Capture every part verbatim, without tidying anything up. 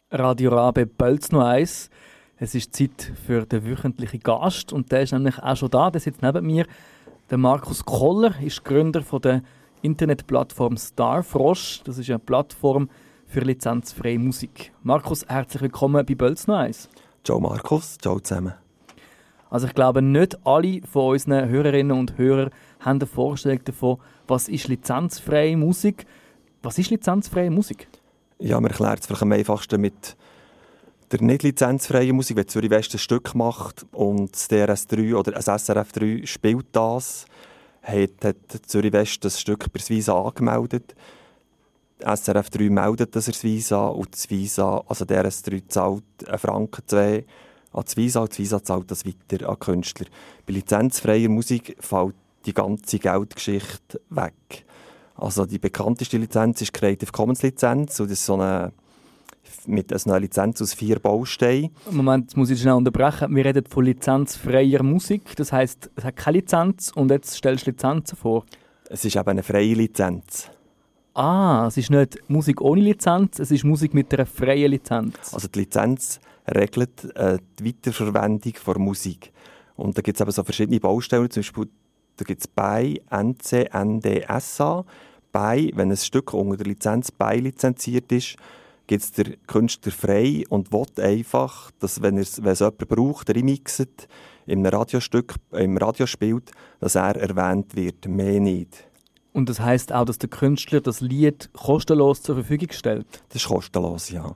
Radio Rabe Bölz noch eins. Es ist Zeit für den wöchentlichen Gast und der ist nämlich auch schon da, der sitzt neben mir. Der Markus Koller ist Gründer von der Internetplattform Starfrosch. Das ist eine Plattform für lizenzfreie Musik. Markus, herzlich willkommen bei Bölz noch eins. Ciao Markus, ciao zusammen. Also ich glaube, nicht alle von unseren Hörerinnen und Hörern haben eine Vorstellung davon, was ist lizenzfreie Musik. Was ist lizenzfreie Musik? Ja, man erklärt es vielleicht am einfachsten mit der nicht lizenzfreien Musik. Wenn Zürich West ein Stück macht und das D R S drei oder das S R F drei spielt das, hat, hat Zürich West das Stück bei Visa angemeldet. S R F drei meldet das als Visa und das Visa, also D R S drei zahlt einen Franken zwei an das Visa und das Visa zahlt das weiter an die Künstler. Bei lizenzfreier Musik fällt die ganze Geldgeschichte weg. Also die bekannteste Lizenz ist die Creative Commons Lizenz und das ist so eine, mit einer Lizenz aus vier Bausteinen. Moment, jetzt muss ich schnell unterbrechen. Wir reden von lizenzfreier Musik, das heisst, es hat keine Lizenz und jetzt stellst du Lizenzen vor. Es ist eben eine freie Lizenz. Ah, es ist nicht Musik ohne Lizenz, es ist Musik mit einer freien Lizenz. Also die Lizenz regelt äh, die Weiterverwendung von Musik. Und da gibt es eben so verschiedene Baustellen, zum Beispiel da gibt es B E I, N C, N D, S A. B E I, wenn ein Stück unter der Lizenz B E I lizenziert ist, gibt es der Künstler frei und will einfach, dass wenn, wenn es jemand braucht, remixt, in einem Radiostück, im Radio spielt, dass er erwähnt wird, mehr nicht. Und das heisst auch, dass der Künstler das Lied kostenlos zur Verfügung stellt? Das ist kostenlos, ja.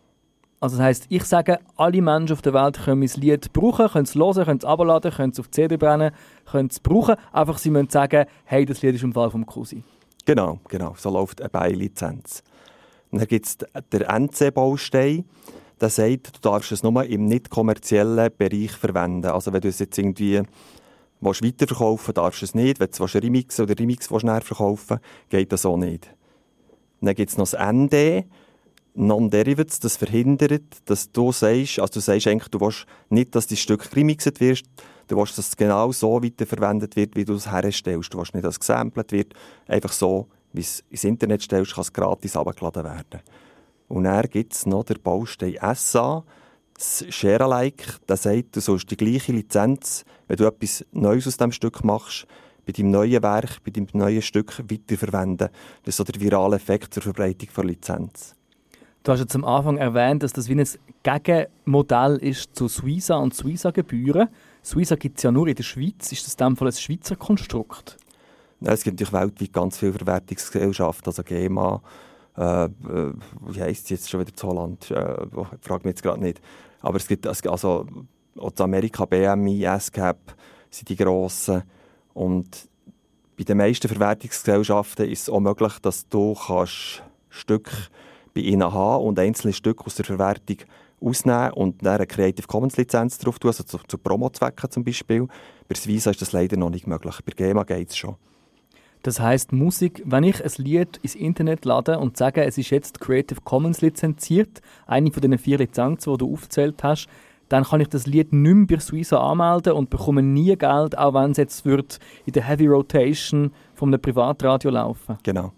Also das heisst, ich sage, alle Menschen auf der Welt können mein Lied brauchen, können es hören, können es runterladen, können es auf C D brennen, können es brauchen. Einfach, sie müssen sagen, hey, das Lied ist im Fall vom Cousin. Genau, genau. So läuft eine B E I-Lizenz. Und dann gibt es den N C-Baustein, der sagt, du darfst es nur im nicht kommerziellen Bereich verwenden. Also wenn du es jetzt irgendwie willst weiterverkaufen, darfst du es nicht. Wenn du es remixen oder Remix näher verkaufen, geht das auch nicht. Und dann gibt es noch das N D, Non-Derivatives, das verhindert, dass du sagst, also du sagst eigentlich, du willst nicht, dass dein Stück remixt wird, du willst, dass es genau so weiterverwendet wird, wie du es herstellst. Du willst nicht, dass es gesampelt wird, einfach so, wie es ins Internet stellst, kann es gratis heruntergeladen werden. Und dann gibt es noch den Baustein S A, das Share-alike, der sagt, du sollst die gleiche Lizenz, wenn du etwas Neues aus diesem Stück machst, bei deinem neuen Werk, bei deinem neuen Stück weiterverwenden. Das ist so der virale Effekt zur Verbreitung der Lizenz. Du hast jetzt am Anfang erwähnt, dass das wie ein Gegenmodell ist zu Suiza und Suiza-Gebühren. Suiza gibt es ja nur in der Schweiz. Ist das in dem Fall ein Schweizer Konstrukt? Ja, es gibt natürlich weltweit ganz viele Verwertungsgesellschaften, also G E M A, äh, wie heisst es jetzt schon wieder zu Holland? Äh, ich frage mich jetzt gerade nicht. Aber es gibt also auch in Amerika B M I, S C A P sind die grossen. Und bei den meisten Verwertungsgesellschaften ist es auch möglich, dass du kannst Stücke bei ihnen haben und einzelne Stücke aus der Verwertung ausnehmen und dann eine Creative Commons Lizenz drauf tun, also zu, zu Promo-Zwecken zum Beispiel. Bei Suiza ist das leider noch nicht möglich. Bei G E M A geht es schon. Das heisst, Musik, wenn ich ein Lied ins Internet lade und sage, es ist jetzt Creative Commons lizenziert, eine von den vier Lizenzen, die du aufgezählt hast, dann kann ich das Lied nicht mehr bei Suiza anmelden und bekomme nie Geld, auch wenn es jetzt wird in der Heavy Rotation von einem Privatradio laufen. Genau.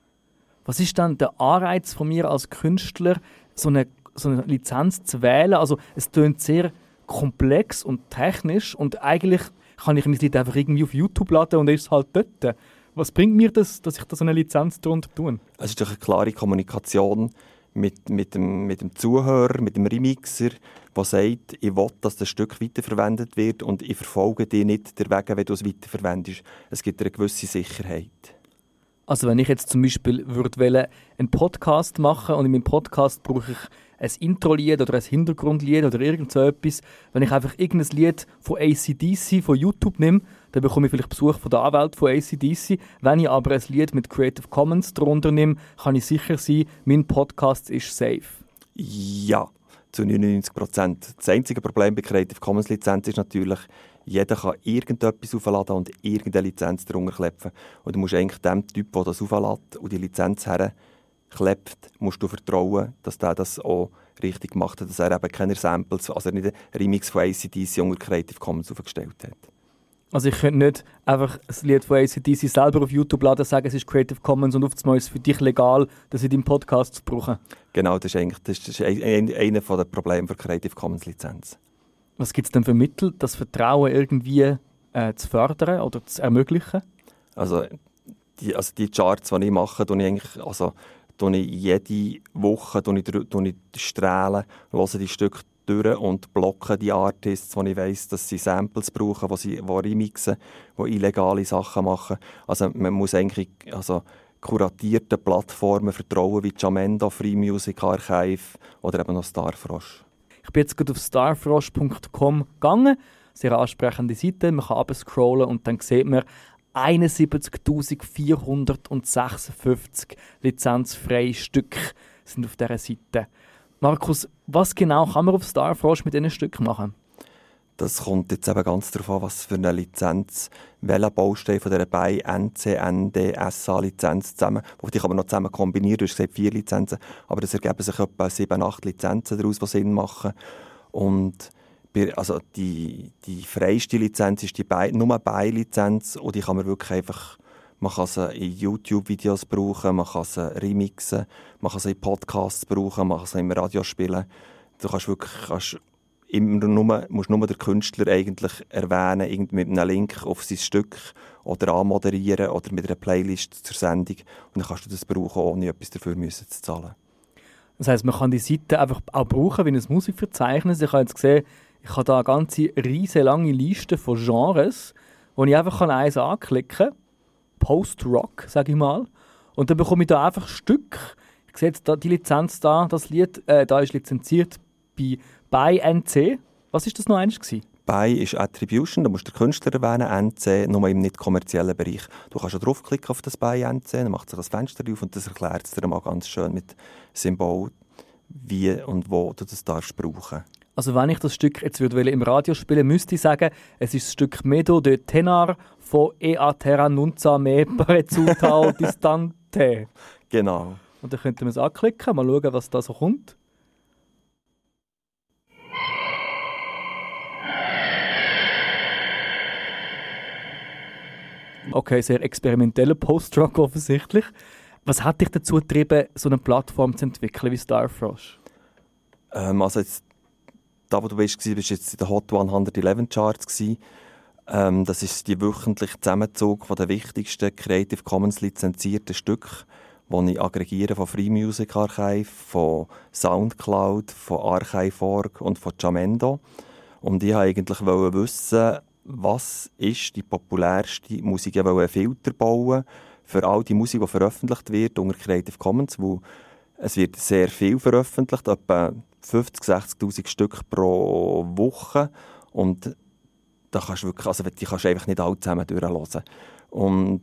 Was ist dann der Anreiz von mir als Künstler, so eine, so eine Lizenz zu wählen? Also es klingt sehr komplex und technisch und eigentlich kann ich mein Lied einfach irgendwie auf YouTube laden und ist es halt dort. Was bringt mir das, dass ich da so eine Lizenz drunter tue? Es ist doch eine klare Kommunikation mit, mit, dem, mit dem Zuhörer, mit dem Remixer, der sagt, ich will, dass das Stück weiterverwendet wird und ich verfolge dich nicht der Wege, wenn du es weiterverwendest. Es gibt eine gewisse Sicherheit. Also wenn ich jetzt zum Beispiel würde einen Podcast machen und in meinem Podcast brauche ich ein Intro-Lied oder ein Hintergrundlied oder irgend so etwas. Wenn ich einfach irgendein Lied von A C D C von YouTube nehme, dann bekomme ich vielleicht Besuch von der Anwalt von A C D C. Wenn ich aber ein Lied mit Creative Commons darunter nehme, kann ich sicher sein, mein Podcast ist safe. Ja, zu neunundneunzig Prozent. Das einzige Problem bei Creative Commons Lizenz ist natürlich, jeder kann irgendetwas aufladen und irgendeine Lizenz darunter klepfen. Und du musst eigentlich dem Typ, der das auflädt und die Lizenz herklebt, musst du vertrauen, dass der das auch richtig gemacht hat, dass er eben keine Samples, also nicht einen Remix von A C D C unter Creative Commons aufgestellt hat. Also ich könnte nicht einfach das Lied von A C D C selber auf YouTube laden, sagen, es ist Creative Commons und auf einmal ist es für dich legal, das in deinem Podcast zu brauchen. Genau, das ist eigentlich das ist ein, ein, einer der Probleme der Creative Commons Lizenz. Was gibt es denn für Mittel, das Vertrauen irgendwie äh, zu fördern oder zu ermöglichen? Also die, also die Charts, die ich mache, tue ich eigentlich, also tue ich jede Woche tue ich, tue ich strahlen, höre die Stücke durch und blocke die Artists, wo ich weiss, dass sie Samples brauchen, wo sie wo remixen, wo illegale Sachen machen. Also man muss eigentlich also kuratierten Plattformen vertrauen wie Jamendo, Free Music Archive oder eben noch Starfrosh. Ich bin jetzt gerade auf starfrosh punkt com gegangen, sehr ansprechende Seite, man kann runterscrollen und dann sieht man einundsiebzigtausendvierhundertsechsundfünfzig lizenzfreie Stücke sind auf dieser Seite. Markus, was genau kann man auf Starfrosh mit diesen Stücken machen? Das kommt jetzt eben ganz darauf an, was für eine Lizenz, welcher Baustein von dieser bei N C N D S A-Lizenz zusammen, die kann man noch zusammen kombinieren, du hast gesagt vier Lizenzen, aber es ergeben sich etwa sieben, acht Lizenzen daraus, die Sinn machen. Und also die, die freiste Lizenz ist die bei, nur Bei-Lizenz und die kann man wirklich einfach, man kann sie in YouTube-Videos brauchen, man kann sie remixen, man kann sie in Podcasts brauchen, man kann sie im Radio spielen. Du kannst wirklich, kannst immer nur, musst nur den Künstler eigentlich erwähnen, irgendwie mit einem Link auf sein Stück oder anmoderieren oder mit einer Playlist zur Sendung und dann kannst du das brauchen, ohne etwas dafür müssen zu zahlen. Das heisst, man kann die Seite einfach auch brauchen wie ein Musikverzeichnis. Ich habe jetzt gesehen, ich habe da eine ganze riesige lange Liste von Genres, wo ich einfach eins anklicken kann. Post-Rock, sage ich mal. Und dann bekomme ich da einfach Stück. Ich sehe jetzt da die Lizenz da, das Lied, äh, da ist lizenziert bei bei N C. Was war das noch eins gewesen? Bei ist Attribution, da musst du den Künstler erwähnen, N C, nur im nicht kommerziellen Bereich. Du kannst schon draufklicken auf das bei N C, dann macht sich das Fenster auf und das erklärt es dir mal ganz schön mit Symbol, wie und wo du das darfst brauchen. Also wenn ich das Stück jetzt würde im Radio spielen, müsste ich sagen, es ist das Stück Medo de Tenar von E a terra nunza me parezutal distante. Genau. Und dann könnten wir es anklicken, mal schauen, was da so kommt. Okay, sehr experimenteller Post-Rock offensichtlich. Was hat dich dazu getrieben, so eine Plattform zu entwickeln wie Starfrosh? Ähm, also jetzt, da wo du bist, bist jetzt in den Hot hundertelf Charts. Ähm, das ist die wöchentliche Zusammenzug von den wichtigsten Creative Commons lizenzierten Stücken, die ich aggregiere von Free Music Archive, von Soundcloud, von Archive Punkt org und von Jamendo. Und ich wollte eigentlich wissen, was ist die populärste Musik? Ich wollte einen Filter bauen für all die Musik, die veröffentlicht wird unter Creative Commons, wo es wird sehr viel veröffentlicht, etwa fünfzig, sechzigtausend Stück pro Woche. Und da kannst du wirklich, also die kannst du einfach nicht alle zusammen durchhören. Und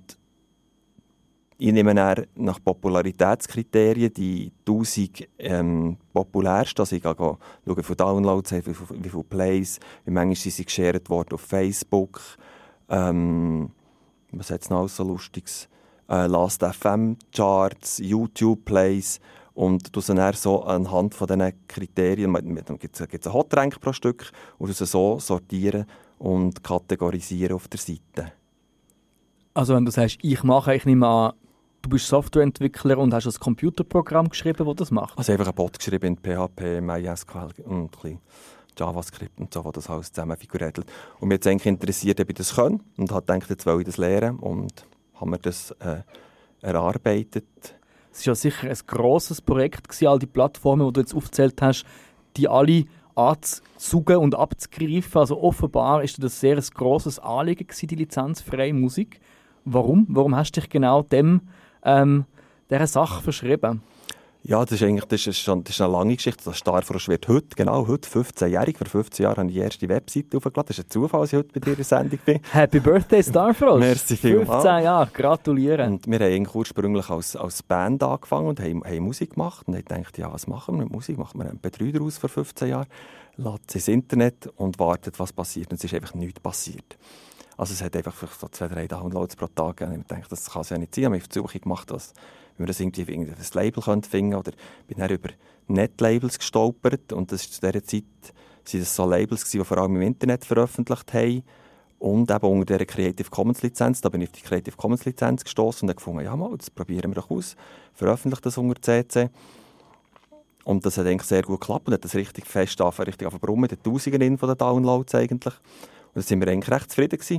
ich nehme dann nach Popularitätskriterien die tausend ähm, populärsten, also ich schaue, wie viele Downloads, wie viele, wie viele Plays, wie manchmal sind sie geshared worden auf Facebook, ähm, was hat es noch so Lustiges, äh, Last F M Charts, YouTube Plays und du sie dann so anhand von diesen Kriterien, dann gibt es einen Hot-Rank pro Stück und du sie so sortieren und kategorisieren auf der Seite. Also wenn du sagst, ich mache, ich nehme an, du bist Softwareentwickler und hast ein Computerprogramm geschrieben, das das macht? Also einfach ein Bot geschrieben in P H P, MySQL und ein bisschen JavaScript und so, das das alles zusammen figuriert. Und mich hat es eigentlich interessiert, ob ich das kann und habe gedacht, jetzt will ich das lernen und haben wir das äh, erarbeitet. Es war ja sicher ein grosses Projekt gewesen, all die Plattformen, die du jetzt aufgezählt hast, die alle anzusaugen und abzugreifen. Also offenbar war das sehr ein grosses Anliegen gewesen, die lizenzfreie Musik. Warum? Warum hast du dich genau dem, ähm, dieser Sache verschrieben? Ja, das ist eigentlich das ist schon, das ist eine lange Geschichte. Das Starfrosh wird heute, genau heute, fünfzehnjährig. Vor fünfzehn Jahren habe ich die erste Webseite aufgeladen. Das ist ein Zufall, dass ich heute bei dir in der Sendung bin. Happy Birthday, Starfrosh! Merci vielmals. fünfzehn Jahre, gratuliere. Und wir haben ursprünglich als, als Band angefangen und haben, haben Musik gemacht. Und ich dachte, ja, was machen wir mit Musik? Machen wir einen M P drei daraus vor fünfzehn Jahren, laden es ins Internet und warten, was passiert. Und es ist einfach nichts passiert. Also es hat einfach so zwei, drei Downloads pro Tag gegeben. Ich dachte, das kann es ja nicht sein. Ich habe mich auf die Suche gemacht, dass wenn wir das irgendwie ein Label finden können. Oder bin dann über Netlabels gestolpert. Und das ist zu dieser Zeit sind das so Labels, die vor allem im Internet veröffentlicht haben. Und eben unter dieser Creative Commons Lizenz, da bin ich auf die Creative Commons Lizenz gestoßen und habe gefunden, ja mal, das probieren wir doch aus, veröffentlicht das unter C C. Und das hat eigentlich sehr gut geklappt und hat das richtig fest angefangen, richtig angefangen mit den Tausenden von den Downloads eigentlich. Und da sind wir eigentlich recht zufrieden gewesen.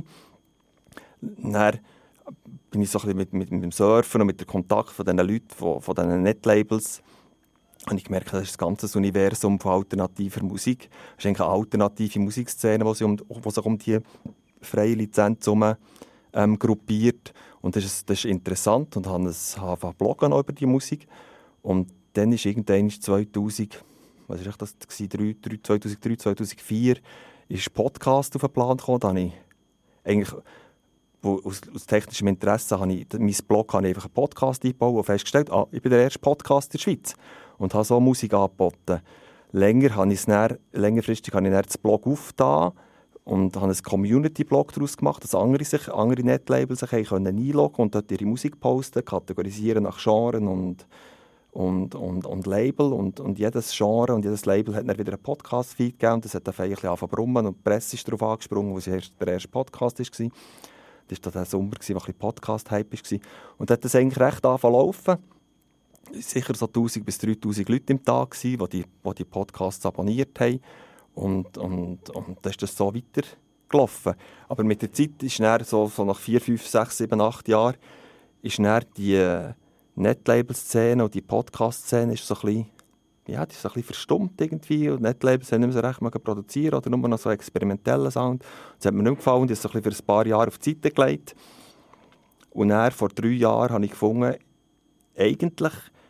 Dann bin ich so ein bisschen mit, mit, mit dem Surfen und mit dem Kontakt von diesen Leuten, von, von diesen Netlabels, und ich gemerkt, das ist das ganze Universum von alternativer Musik. Es ist eigentlich eine alternative Musikszene, die sich um, die sich um die freie Lizenz herum ähm, gruppiert. Und das ist, das ist interessant und habe angefangen zu bloggen über die Musik. Und dann ist irgendwann zweitausend, was ist das, zweitausenddrei, zweitausendvier, ist Podcast auf den Plan gekommen. Da habe ich eigentlich, aus, aus technischem Interesse, habe ich, mein Blog habe ich einfach einen Podcast eingebaut und festgestellt, ah, ich bin der erste Podcast in der Schweiz. Und habe so Musik angeboten. Länger habe ich dann, längerfristig habe ich dann das Blog aufgetan und habe einen Community-Blog daraus gemacht, dass andere, sich, andere Netlabels sich einloggen können und dort ihre Musik posten, kategorisieren nach Genren und, und, und, und Label. Und, und jedes Genre und jedes Label hat dann wieder einen Podcast-Feed gegeben. Und das hat dann ein bisschen angefangen zu brummen und die Presse ist darauf angesprungen, wo erst der erste Podcast war. Das war der Sommer, wo ein bisschen Podcast-Hype war. Und dann hat das eigentlich recht angefangen zu laufen. Sicher so tausend bis dreitausend Leute im Tag, die die, die, die Podcasts abonniert haben. Und, und, und dann ist das so weitergelaufen. Aber mit der Zeit ist dann, so, so nach vier, fünf, sechs, sieben, acht Jahren, ist dann die Netlabel-Szene und die Podcast-Szene ist so ein bisschen, ja, die ist so ein bisschen verstummt irgendwie. Und Netlabels haben nicht mehr so recht mögen produzieren oder nur noch so experimentellen Sound. Das hat mir nicht gefallen, das ist so ein bisschen für ein paar Jahre auf die Seite gelegt. Und dann, vor drei Jahren, habe ich gefunden, eigentlich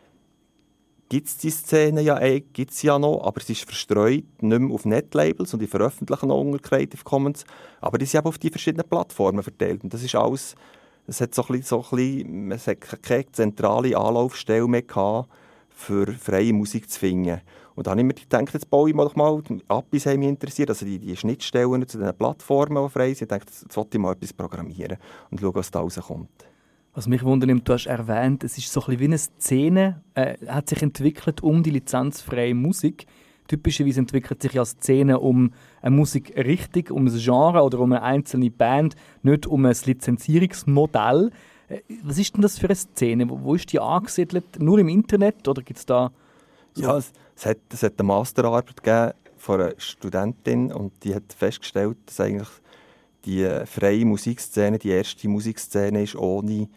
gibt es die Szene ja, gibt's ja noch, aber es ist verstreut, nicht mehr auf Netlabels und die veröffentlichen noch unter Creative Commons, aber die sind eben auf die verschiedenen Plattformen verteilt. Und das ist alles, es hat so ein bisschen, so ein bisschen, es hat keine zentrale Anlaufstelle mehr gehabt, für freie Musik zu finden. Und dann habe ich mir gedacht, jetzt baue ich mal doch mal, Appis haben mich interessiert, also die, die Schnittstellen zu den Plattformen, die frei sind. Ich dachte, jetzt wollte ich mal etwas programmieren und schauen, was da rauskommt. Was mich wundert, du hast erwähnt, es ist so ein bisschen wie eine Szene, äh, hat sich entwickelt um die lizenzfreie Musik. Typischerweise entwickelt sich ja eine Szene um eine Musikrichtung, um ein Genre oder um eine einzelne Band, nicht um ein Lizenzierungsmodell. Äh, was ist denn das für eine Szene? Wo, wo ist die angesiedelt? Nur im Internet oder gibt es da... So? Ja, es, es, hat, es hat eine Masterarbeit gegeben von einer Studentin und die hat festgestellt, dass eigentlich die freie Musikszene, die erste Musikszene ist ohne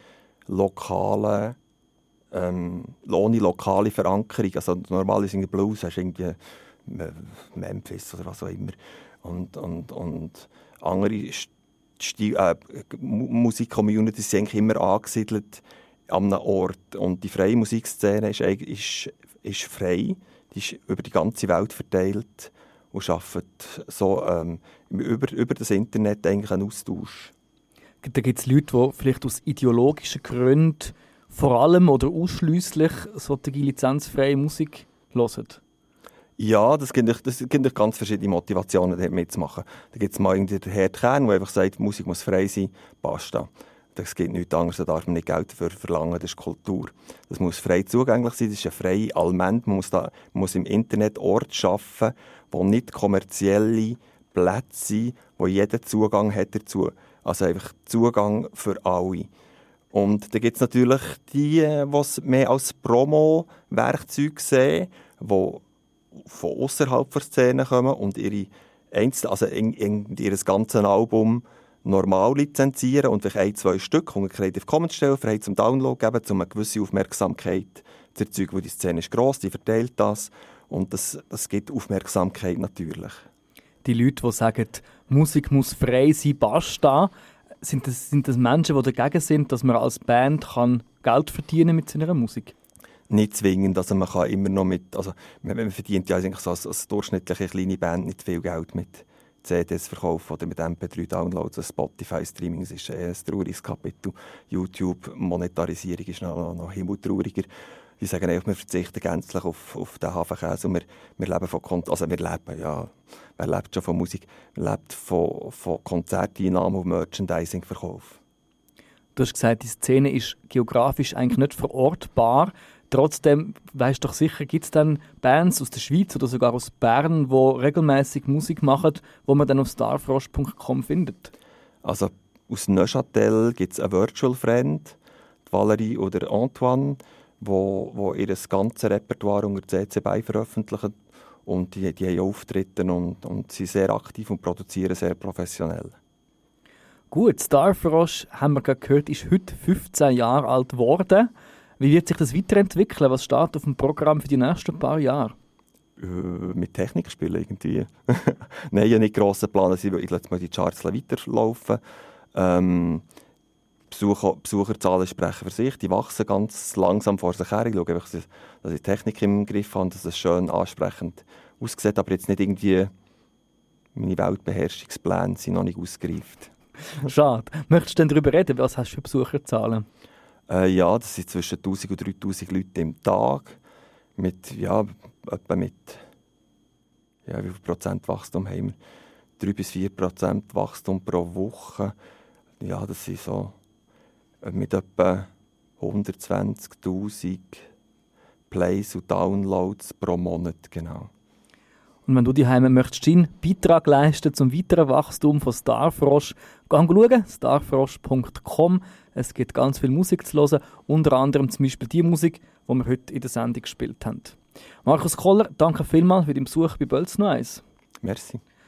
lokale, ähm, ohne lokale Verankerung. Also normalerweise in der Blues hast du irgendwie Memphis oder was auch immer. Und, und, und andere Stil, äh, Musik-Communities sind eigentlich immer angesiedelt an einem Ort. Und die freie Musikszene ist, ist, ist frei, die ist über die ganze Welt verteilt und arbeitet so ähm, über, über das Internet eigentlich einen Austausch. Da gibt es Leute, die vielleicht aus ideologischen Gründen vor allem oder ausschliesslich solche lizenzfreie Musik hören. Ja, das gibt, das gibt ganz verschiedene Motivationen, dort mitzumachen. Da gibt es mal den Herrn Kern, der einfach sagt, Musik muss frei sein, basta. Das geht nichts anderes, da darf man nicht Geld dafür verlangen, das ist Kultur. Das muss frei zugänglich sein, das ist eine freie Allmend. Man muss, da, man muss im Internet Orte schaffen, wo nicht kommerzielle Plätze sind, wo jeder Zugang hat dazu. Also einfach Zugang für alle. Und da gibt es natürlich die, die es mehr als Promo-Werkzeug sehen, die von außerhalb der Szene kommen und ihre Einzel- also in, in ihr ganzes Album normal lizenzieren und vielleicht ein, zwei Stück unter Creative Commons stellen, frei zum Download geben, um eine gewisse Aufmerksamkeit zu erzeugen, weil die Szene ist gross, die verteilt das und das, das gibt Aufmerksamkeit natürlich. Die Leute, die sagen, Musik muss frei sein, basta, sind das, sind das Menschen, die dagegen sind, dass man als Band kann Geld verdienen mit seiner Musik? Nicht zwingend, also man kann immer noch mit, also man verdient ja eigentlich so als, als durchschnittliche kleine Band nicht viel Geld mit C Ds verkaufen oder mit M P drei Downloads, also Spotify-Streaming ist ein trauriges Kapitel. YouTube-Monetarisierung ist noch, noch himmeltrauriger. Die sagen einfach, wir verzichten gänzlich auf, auf den Hafenkäse und wir, wir leben von, also wir leben, ja, wer lebt schon von Musik? Wir leben von, von Konzerteinnahmen und Merchandising-Verkauf. Du hast gesagt, die Szene ist geografisch eigentlich nicht verortbar. Trotzdem, weißt du doch sicher, gibt es dann Bands aus der Schweiz oder sogar aus Bern, die regelmäßig Musik machen, wo man dann auf starfrost punkt com findet? Also aus Neuchâtel gibt es einen Virtual Friend, die Valerie oder Antoine, wo, wo ihr ganzes Repertoire unter C C B Y veröffentlichen. Und die, die haben Auftritte und, und sind sehr aktiv und produzieren sehr professionell. Gut, Starfrosch, haben wir gerade gehört, ist heute fünfzehn Jahre alt geworden. Wie wird sich das weiterentwickeln? Was steht auf dem Programm für die nächsten paar Jahre? Äh, mit Technik spielen irgendwie. Nein, ich habe nicht grosse Pläne. Ich lasse mal die Charts weiterlaufen. Ähm, Besucher, Besucherzahlen sprechen für sich. Die wachsen ganz langsam vor sich her. Ich schaue einfach, dass ich die Technik im Griff habe, dass es schön ansprechend aussieht. Aber jetzt nicht irgendwie meine Weltbeherrschungspläne sind noch nicht ausgereift. Schade. Möchtest du denn darüber reden? Was hast du für Besucherzahlen? Äh, ja, das sind zwischen tausend und dreitausend Leute im Tag. Mit, ja, etwa mit, ja, wie viel Prozent Wachstum haben wir? drei bis vier Prozent Wachstum pro Woche. Ja, das sind so mit etwa hundertzwanzigtausend Plays und Downloads pro Monat, genau. Und wenn du daheim möchtest deinen Beitrag leisten zum weiteren Wachstum von Starfrosch, geh schauen, starfrosch punkt com. Es gibt ganz viel Musik zu hören, unter anderem zum Beispiel die Musik, die wir heute in der Sendung gespielt haben. Markus Koller, danke vielmals für deinen Besuch bei Bölz noch eins. Merci.